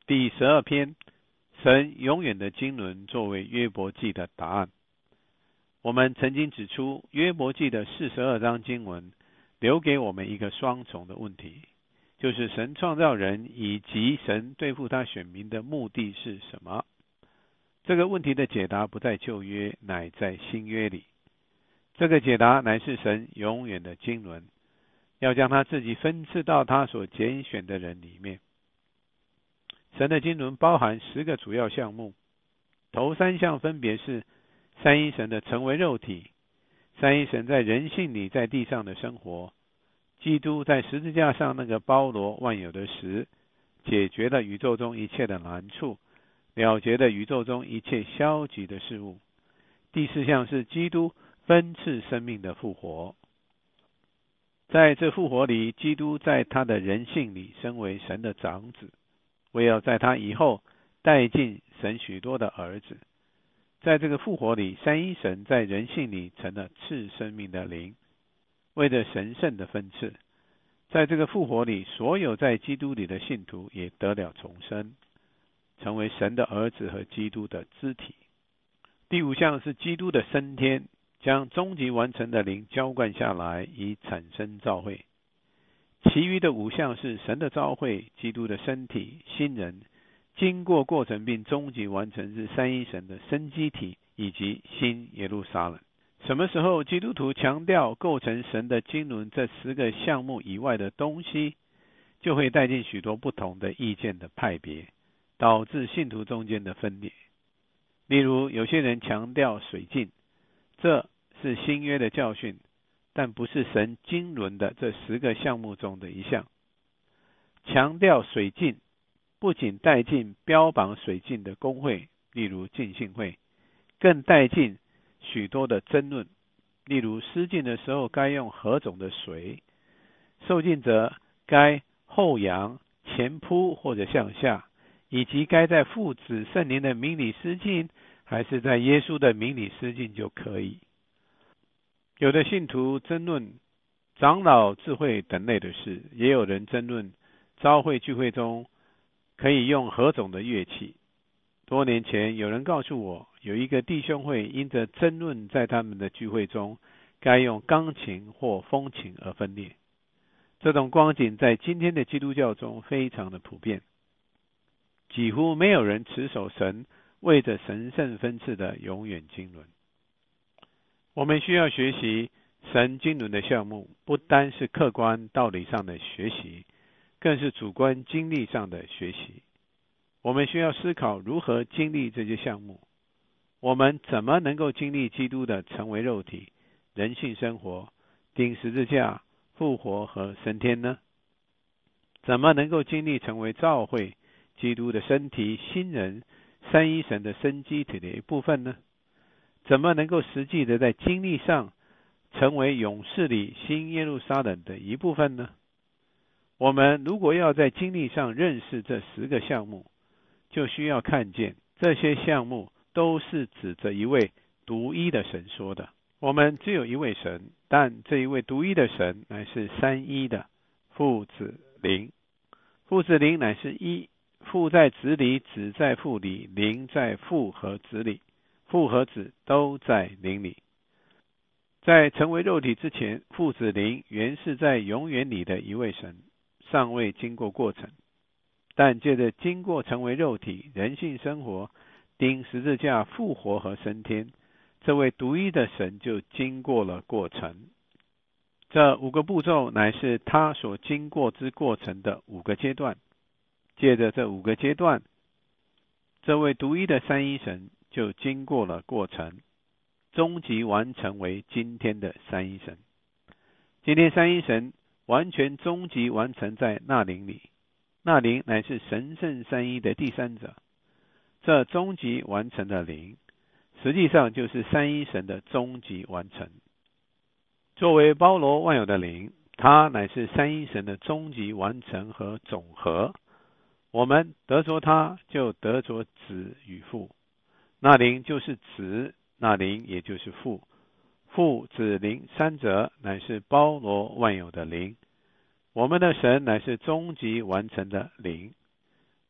第12篇，神永远的经纶作为约伯记的答案。我们曾经指出，约伯记的42章经文留给我们一个双重的问题，就是神创造人以及神对付他选民的目的是什么？这个问题的解答不在旧约，乃在新约里。这个解答乃是神永远的经纶，要将他自己分赐到他所拣选的人里面。神的经纶包含10个主要项目，头3项分别是三一神的成为肉体，三一神在人性里在地上的生活，基督在十字架上那个包罗万有的石，解决了宇宙中一切的难处，了结了宇宙中一切消极的事物。第4项是基督分赐生命的复活。在这复活里，基督在他的人性里身为神的长子，为要在他以后带进神许多的儿子。在这个复活里，三一神在人性里成了赐生命的灵，为着神圣的分赐。在这个复活里，所有在基督里的信徒也得了重生，成为神的儿子和基督的肢体。第5项是基督的升天，将终极完成的灵浇灌下来，以产生召会。其余的5项是神的召会、基督的身体、新人，经过过程并终极完成是三一神的生机体以及新耶路撒冷。什么时候基督徒强调构成神的经纶这10个项目以外的东西，就会带进许多不同的意见的派别，导致信徒中间的分裂。例如，有些人强调水浸，这是新约的教训，但不是神经纶的这10个项目中的一项。强调水浸不仅带进标榜水浸的公会，例如浸信会，更带进许多的争论，例如施浸的时候该用何种的水，受浸者该后仰、前扑或者向下，以及该在父子圣灵的名里施浸，还是在耶稣的名里施浸就可以。有的信徒争论长老智慧等类的事，也有人争论召会聚会中可以用何种的乐器。多年前有人告诉我，有一个弟兄会因着争论在他们的聚会中该用钢琴或风琴而分裂。这种光景在今天的基督教中非常的普遍，几乎没有人持守神为着神圣分赐的永远经纶。我们需要学习神经纶的项目，不单是客观道理上的学习，更是主观经历上的学习。我们需要思考如何经历这些项目。我们怎么能够经历基督的成为肉体、人性生活、钉十字架、复活和升天呢？怎么能够经历成为召会、基督的身体、新人、三一神的生机体的一部分呢？怎么能够实际的在经历上成为勇士里新耶路撒冷的一部分呢？我们如果要在经历上认识这10个项目，就需要看见这些项目都是指着一位独一的神说的。我们只有一位神，但这一位独一的神乃是三一的，父子灵。父子灵乃是一，父在子里，子在父里，灵在父和子里，父和子都在灵里。在成为肉体之前，父子灵原是在永远里的一位神，尚未经过过程。但借着经过成为肉体、人性生活、钉十字架、复活和升天，这位独一的神就经过了过程。这5个步骤乃是他所经过之过程的5个阶段。借着这5个阶段，这位独一的三一神就经过了过程，终极完成为今天的三一神。今天三一神完全终极完成在那灵里，那灵乃是神圣三一的第三者。这终极完成的灵，实际上就是三一神的终极完成。作为包罗万有的灵，它乃是三一神的终极完成和总和。我们得着它，就得着子与父。那灵就是子，那灵也就是父。父子灵三者乃是包罗万有的灵。我们的神乃是终极完成的灵。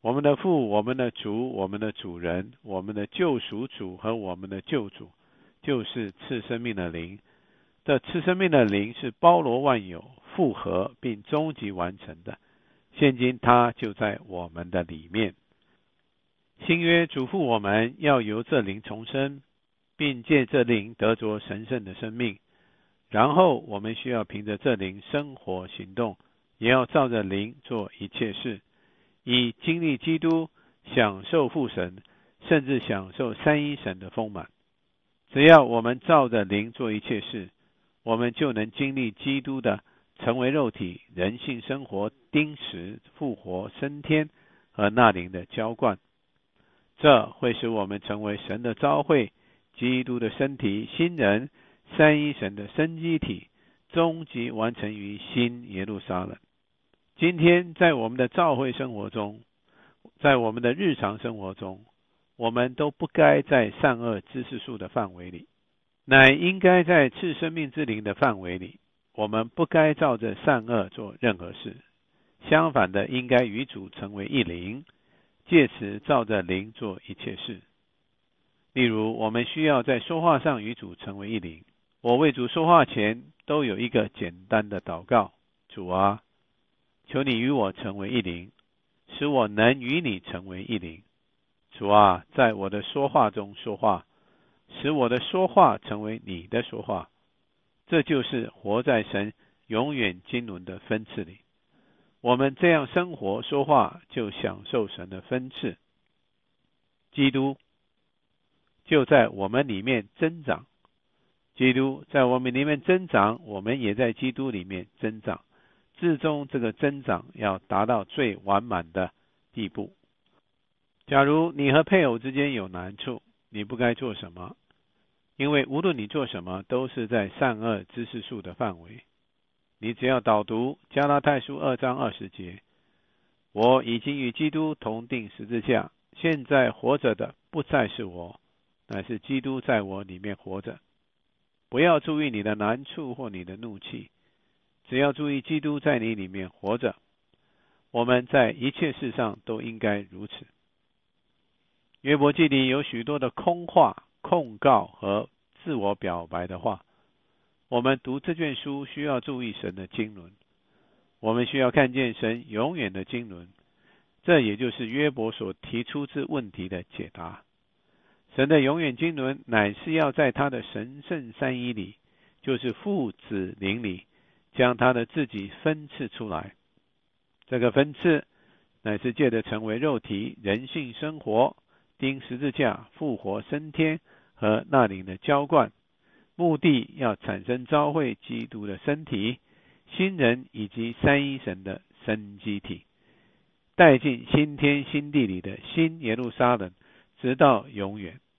我们的父、我们的主、我们的主人、我们的救赎主和我们的救主，就是赐生命的灵。这赐生命的灵是包罗万有、复合并终极完成的。现今它就在我们的里面。新约嘱咐我们要由这灵重生，并借这灵得着神圣的生命。然后我们需要凭着这灵生活行动，也要照着灵做一切事，以经历基督，享受父神，甚至享受三一神的丰满。只要我们照着灵做一切事，我们就能经历基督的成为肉体、人性生活、钉死、复活、升天和那灵的浇灌。这会使我们成为神的召会、基督的身体、新人、三一神的生机体，终极完成于新耶路撒冷。今天在我们的召会生活中，在我们的日常生活中，我们都不该在善恶知识树的范围里，乃应该在赐生命之灵的范围里。我们不该照着善恶做任何事，相反的，应该与主成为一灵，借此照着灵做一切事。例如，我们需要在说话上与主成为一灵。我为主说话前都有一个简单的祷告：主啊，求你与我成为一灵，使我能与你成为一灵。主啊，在我的说话中说话，使我的说话成为你的说话。这就是活在神永远经纶的分赐里。我们这样生活说话，就享受神的分赐。基督就在我们里面增长，基督在我们里面增长，我们也在基督里面增长。至终这个增长要达到最完满的地步。假如你和配偶之间有难处，你不该做什么？因为无论你做什么，都是在善恶知识树的范围。你只要导读加拉太书2章20节，我已经与基督同定十字架，现在活着的不再是我，乃是基督在我里面活着。不要注意你的难处或你的怒气，只要注意基督在你里面活着。我们在一切事上都应该如此。约伯记里有许多的空话、控告和自我表白的话。我们读这卷书需要注意神的经纶，我们需要看见神永远的经纶，这也就是约伯所提出之问题的解答。神的永远经纶乃是要在他的神圣三一里，就是父子灵里，将他的自己分赐出来。这个分赐乃是借着成为肉体、人性生活、钉十字架、复活升天和那灵的浇灌，目的要产生召会基督的身体、新人以及三一神的生机体，带进新天新地里的新耶路撒冷，直到永远。